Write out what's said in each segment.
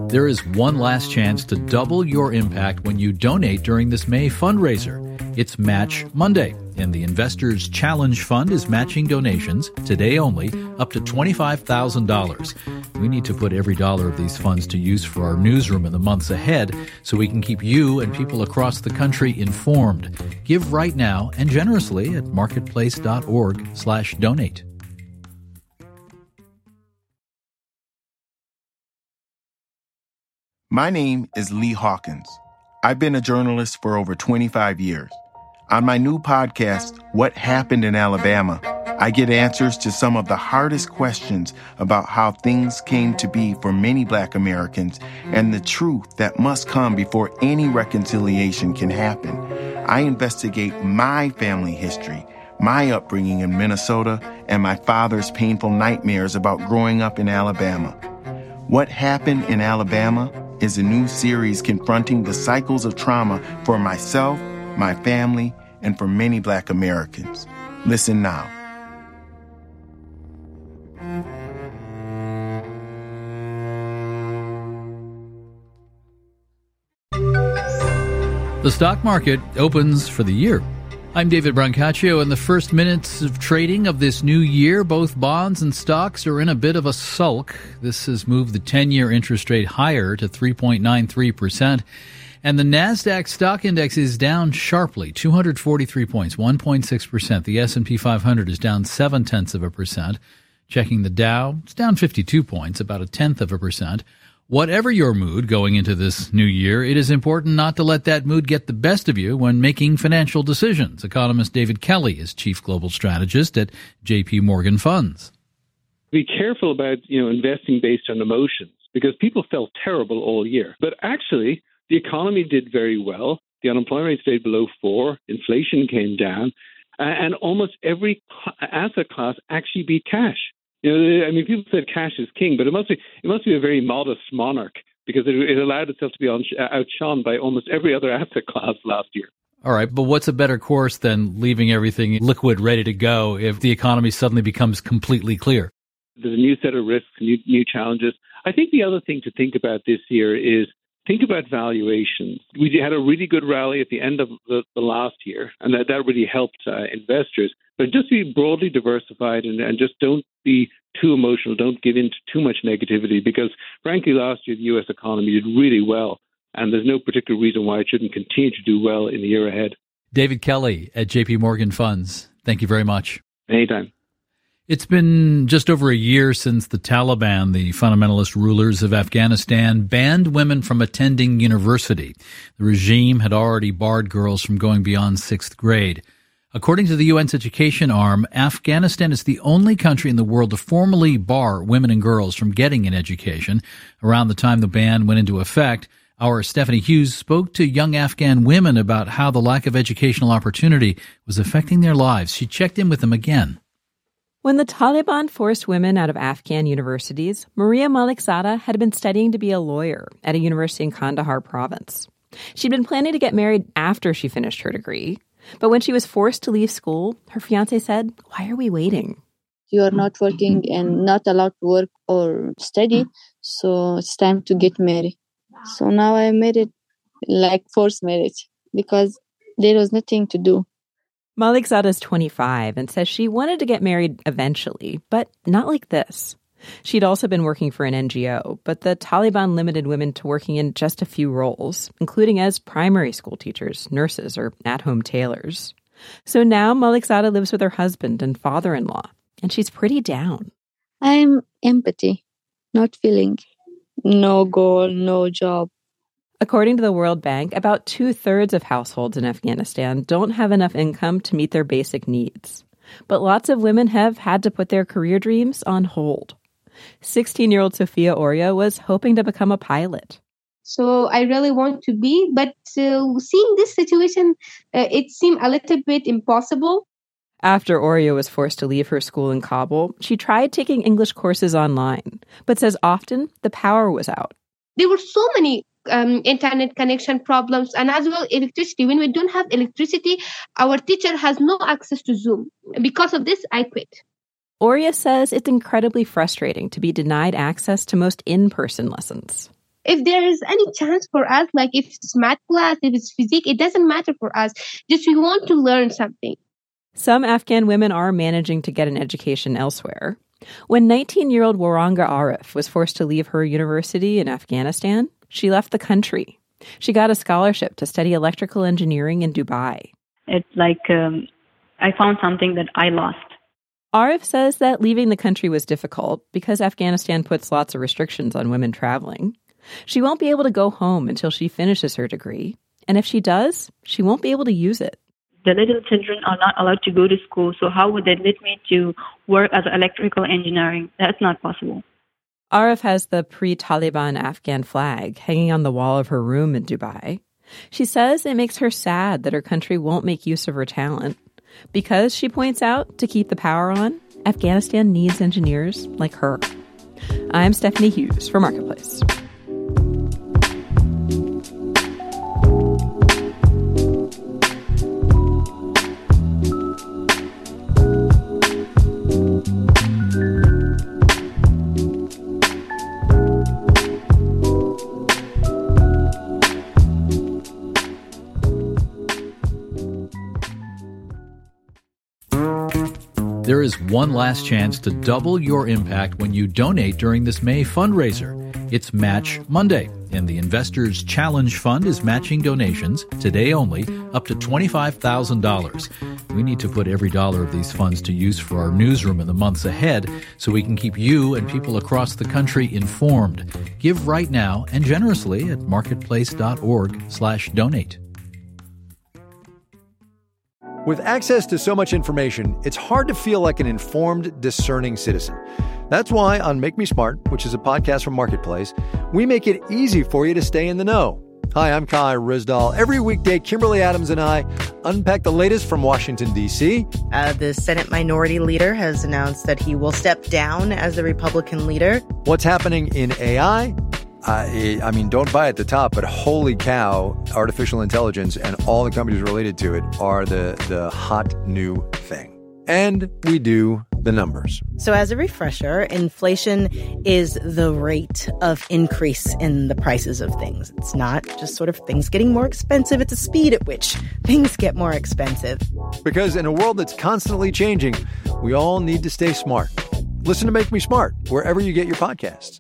There is one last chance to double your impact when you donate during this May fundraiser. It's Match Monday, and the Investors Challenge Fund is matching donations, today only, up to $25,000. We need to put every dollar of these funds to use for our newsroom in the months ahead so we can keep you and people across the country informed. Give right now and generously at marketplace.org/donate. My name is Lee Hawkins. I've been a journalist for over 25 years. On my new podcast, What Happened in Alabama, I get answers to some of the hardest questions about how things came to be for many Black Americans and the truth that must come before any reconciliation can happen. I investigate my family history, my upbringing in Minnesota, and my father's painful nightmares about growing up in Alabama. What Happened in Alabama is a new series confronting the cycles of trauma for myself, my family, and for many Black Americans. Listen now. The stock market opens for the year. I'm David Brancaccio. In the first minutes of trading of this new year, both bonds and stocks are in a bit of a sulk. This has moved the 10-year interest rate higher to 3.93%. And the NASDAQ stock index is down sharply, 243 points, 1.6%. The S&P 500 is down 0.7%. Checking the Dow, it's down 52 points, about 0.1%. Whatever your mood going into this new year, it is important not to let that mood get the best of you when making financial decisions. Economist David Kelly is Chief Global Strategist at JP Morgan Funds. Be careful about, investing based on emotions, because people felt terrible all year. But actually, the economy did very well. The unemployment rate stayed below 4. Inflation came down. And almost every asset class actually beat cash. People said cash is king, but it must be a very modest monarch, because it allowed itself to be outshone by almost every other asset class last year. All right, but what's a better course than leaving everything liquid, ready to go if the economy suddenly becomes completely clear? There's a new set of risks, new challenges. I think the other thing to think about this year is think about valuations. We had a really good rally at the end of the last year, and that really helped investors. But just be broadly diversified and just don't be too emotional. Don't give in to too much negativity, because, frankly, last year the U.S. economy did really well, and there's no particular reason why it shouldn't continue to do well in the year ahead. David Kelly at JP Morgan Funds, thank you very much. Anytime. It's been just over a year since the Taliban, the fundamentalist rulers of Afghanistan, banned women from attending university. The regime had already barred girls from going beyond 6th grade. According to the UN's education arm, Afghanistan is the only country in the world to formally bar women and girls from getting an education. Around the time the ban went into effect, our Stephanie Hughes spoke to young Afghan women about how the lack of educational opportunity was affecting their lives. She checked in with them again. When the Taliban forced women out of Afghan universities, Maria Malikzada had been studying to be a lawyer at a university in Kandahar province. She'd been planning to get married after she finished her degree. But when she was forced to leave school, her fiancé said, "Why are we waiting? You are not working and not allowed to work or study, so it's time to get married." So now I married, like forced marriage, because there was nothing to do. Malikzada is 25 and says she wanted to get married eventually, but not like this. She'd also been working for an NGO, but the Taliban limited women to working in just a few roles, including as primary school teachers, nurses, or at-home tailors. So now Malikzada lives with her husband and father-in-law, and she's pretty down. I'm empathy, not feeling. No goal, no job. According to the World Bank, about 2/3 of households in Afghanistan don't have enough income to meet their basic needs. But lots of women have had to put their career dreams on hold. 16-year-old Sophia Oria was hoping to become a pilot. So I really want to be, but seeing this situation, it seemed a little bit impossible. After Oria was forced to leave her school in Kabul, she tried taking English courses online, but says often the power was out. There were so many internet connection problems and as well electricity. When we don't have electricity, our teacher has no access to Zoom. Because of this, I quit. Oria says it's incredibly frustrating to be denied access to most in-person lessons. If there is any chance for us, like if it's math class, if it's physics, it doesn't matter for us. Just we want to learn something. Some Afghan women are managing to get an education elsewhere. When 19-year-old Waranga Arif was forced to leave her university in Afghanistan, she left the country. She got a scholarship to study electrical engineering in Dubai. It's like I found something that I lost. Arif says that leaving the country was difficult because Afghanistan puts lots of restrictions on women traveling. She won't be able to go home until she finishes her degree. And if she does, she won't be able to use it. The little children are not allowed to go to school, so how would they let me to work as electrical engineering? That's not possible. Arif has the pre-Taliban Afghan flag hanging on the wall of her room in Dubai. She says it makes her sad that her country won't make use of her talent. Because, she points out, to keep the power on, Afghanistan needs engineers like her. I'm Stephanie Hughes for Marketplace. There is one last chance to double your impact when you donate during this May fundraiser. It's Match Monday, and the Investors Challenge Fund is matching donations, today only, up to $25,000. We need to put every dollar of these funds to use for our newsroom in the months ahead so we can keep you and people across the country informed. Give right now and generously at marketplace.org/donate. With access to so much information, it's hard to feel like an informed, discerning citizen. That's why on Make Me Smart, which is a podcast from Marketplace, we make it easy for you to stay in the know. Hi, I'm Kai Rizdal. Every weekday, Kimberly Adams and I unpack the latest from Washington, D.C. The Senate Minority Leader has announced that he will step down as the Republican leader. What's happening in AI? I mean, don't buy at the top, but holy cow, artificial intelligence and all the companies related to it are the hot new thing. And we do the numbers. So as a refresher, inflation is the rate of increase in the prices of things. It's not just sort of things getting more expensive. It's the speed at which things get more expensive. Because in a world that's constantly changing, we all need to stay smart. Listen to Make Me Smart wherever you get your podcasts.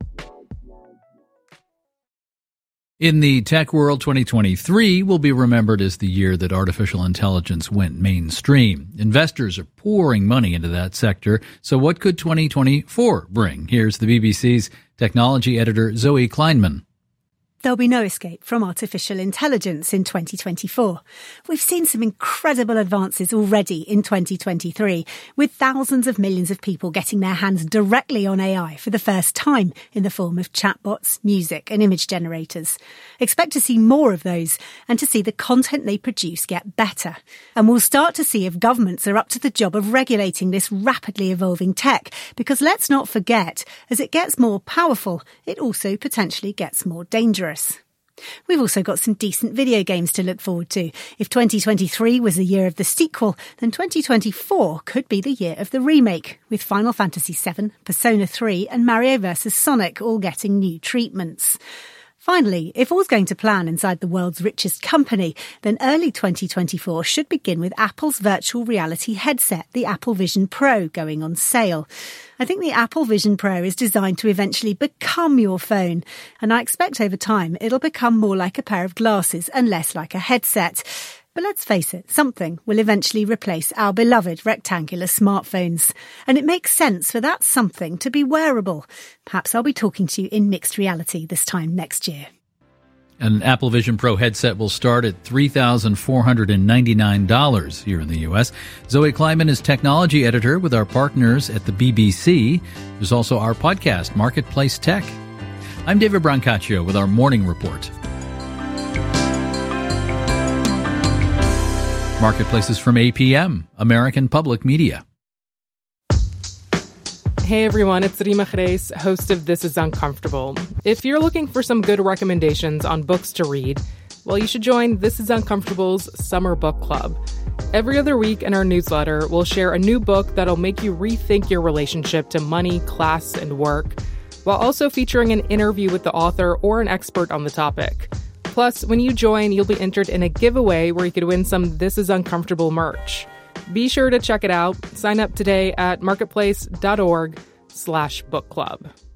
In the tech world, 2023 will be remembered as the year that artificial intelligence went mainstream. Investors are pouring money into that sector. So what could 2024 bring? Here's the BBC's technology editor, Zoe Kleinman. There'll be no escape from artificial intelligence in 2024. We've seen some incredible advances already in 2023, with thousands of millions of people getting their hands directly on AI for the first time in the form of chatbots, music and image generators. Expect to see more of those and to see the content they produce get better. And we'll start to see if governments are up to the job of regulating this rapidly evolving tech, because let's not forget, as it gets more powerful, it also potentially gets more dangerous. We've also got some decent video games to look forward to. If 2023 was the year of the sequel, then 2024 could be the year of the remake, with Final Fantasy VII, Persona 3 and Mario vs. Sonic all getting new treatments. Finally, if all's going to plan inside the world's richest company, then early 2024 should begin with Apple's virtual reality headset, the Apple Vision Pro, going on sale. I think the Apple Vision Pro is designed to eventually become your phone, and I expect over time it'll become more like a pair of glasses and less like a headset. But let's face it, something will eventually replace our beloved rectangular smartphones. And it makes sense for that something to be wearable. Perhaps I'll be talking to you in mixed reality this time next year. An Apple Vision Pro headset will start at $3,499 here in the U.S. Zoe Kleinman is technology editor with our partners at the BBC. There's also our podcast, Marketplace Tech. I'm David Brancaccio with our morning report. Marketplace is from APM, American Public Media. Hey everyone, it's Rima Khreis, host of This Is Uncomfortable. If you're looking for some good recommendations on books to read, well, you should join This Is Uncomfortable's Summer Book Club. Every other week in our newsletter, we'll share a new book that'll make you rethink your relationship to money, class, and work. while also featuring an interview with the author or an expert on the topic. Plus, when you join, you'll be entered in a giveaway where you could win some This Is Uncomfortable merch. Be sure to check it out. Sign up today at marketplace.org/book club.